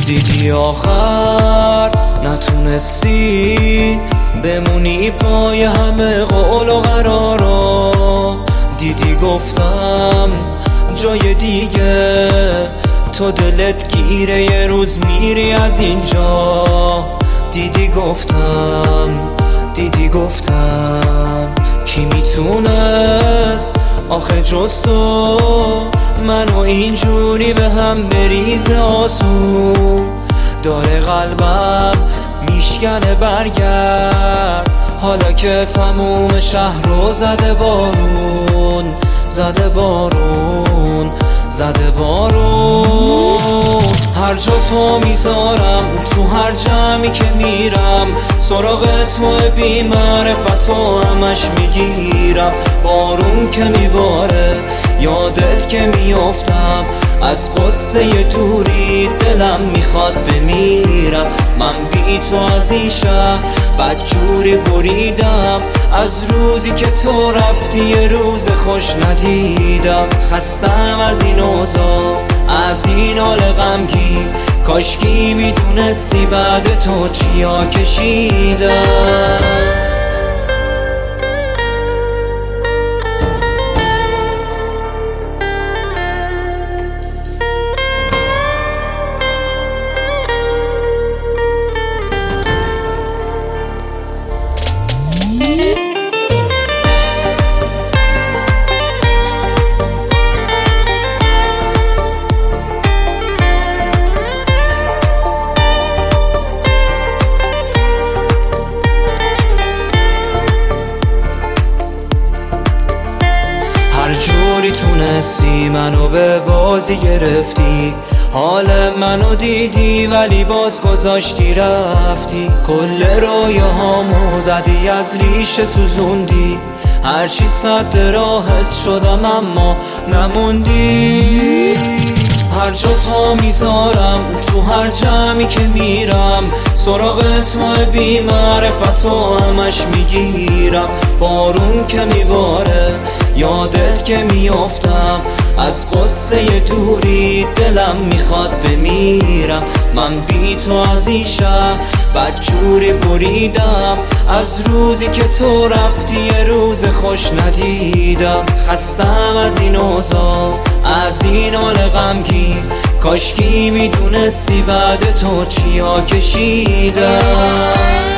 دیدی آخر نتونستی بمونی پای همه قول و قرارا. دیدی گفتم جای دیگه تو دلت گیره، یه روز میری از اینجا. دیدی گفتم کی میتونست آخه جز تو منو اینجوری به هم بریزه آسون. داره قلبم میشکنه برگرد، حالا که تموم شهر رو زده بارون. هر جا پا میذارم تو هر جمعی که میرم سراغ تو بی معرفت و همش میگیرم. بارون که میباره یادت که میافتم، از قصه دوری دلم میخواد بمیرم. من بی تو از این شهر بدجوری بریدم، از روزی که تو رفتی یه روز خوش ندیدم. خستم از این اوضاع، از این حال غمگین، کاشکی میدونستی بعد تو چیا کشیدم. هر جوری تونستی منو به بازی گرفتی، حال منو دیدی ولی باز گذاشتی رفتی. کل رویاهامو زدی از ریشه سوزوندی، هرچی سد راحت شدم اما نموندی. هر جا پا میذارم تو هر جمعی که میرم سراغ تو بی معرفت و همش میگیرم. بارون که میباره یادت که میافتم، از قصه دوری دلم میخواد بمیرم. من بی تو از این شهر بدجوری بریدم، از روزی که تو رفتی یه روز خوش ندیدم. خستم از این اوضاع، از این حال غمگین، کاشکی میدونستی بعد تو چیا کشیدم.